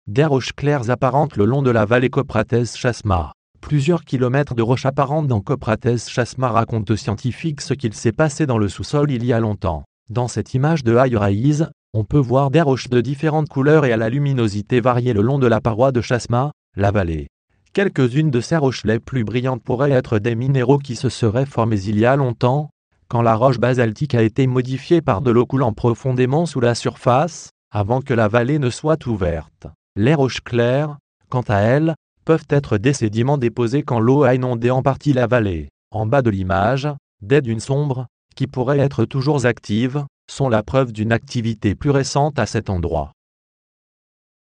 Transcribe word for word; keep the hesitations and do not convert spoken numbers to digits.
Des roches claires apparentes le long de la vallée Coprates Chasma. Plusieurs kilomètres de roches apparentes dans Coprates Chasma racontent aux scientifiques ce qu'il s'est passé dans le sous-sol il y a longtemps. Dans cette image de High Rise, on peut voir des roches de différentes couleurs et à la luminosité variée le long de la paroi de Chasma, la vallée. Quelques-unes de ces roches les plus brillantes pourraient être des minéraux qui se seraient formés il y a longtemps, quand la roche basaltique a été modifiée par de l'eau coulant profondément sous la surface, avant que la vallée ne soit ouverte. Les roches claires, quant à elles, peuvent être des sédiments déposés quand l'eau a inondé en partie la vallée. En bas de l'image, des dunes sombres, qui pourraient être toujours actives, sont la preuve d'une activité plus récente à cet endroit.